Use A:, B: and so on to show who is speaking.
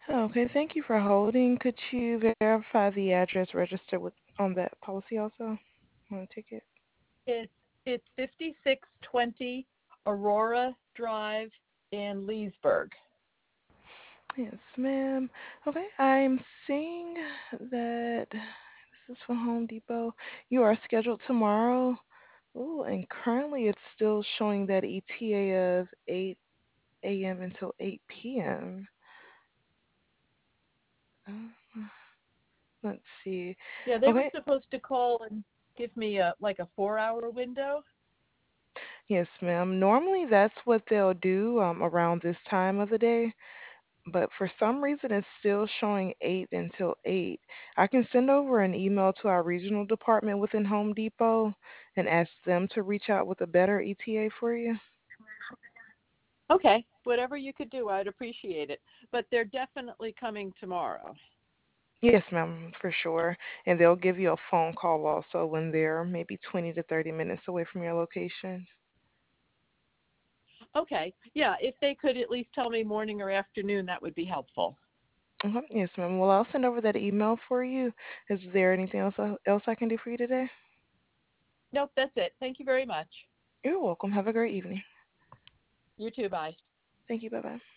A: Okay, thank you for holding. Could you verify the address registered with on that policy also on the ticket?
B: It's 5620 Aurora Drive in Leesburg.
A: Yes, ma'am. Okay, I'm seeing that this is for Home Depot. You are scheduled tomorrow. Ooh, and currently it's still showing that ETA of 8 a.m. until 8 p.m. Uh, let's see.
B: Yeah, they were
A: Okay,
B: supposed to call and give me a like a 4-hour window.
A: yes, ma'am. Normally that's what they'll do around this time of the day. But for some reason it's still showing 8 until 8. I can send over an email to our regional department within Home Depot and ask them to reach out with a better ETA for you.
B: Okay, whatever you could do, I'd appreciate it. But they're definitely coming tomorrow.
A: Yes, ma'am, for sure. And they'll give you a phone call also when they're maybe 20 to 30 minutes away from your location.
B: Okay, yeah, if they could at least tell me morning or afternoon, that would be helpful.
A: Yes, ma'am. Well, I'll send over that email for you. Is there anything else I can do for you today?
B: Nope, that's it. Thank you very much.
A: You're welcome. Have a great evening.
B: You too, bye.
A: Thank you. Bye bye.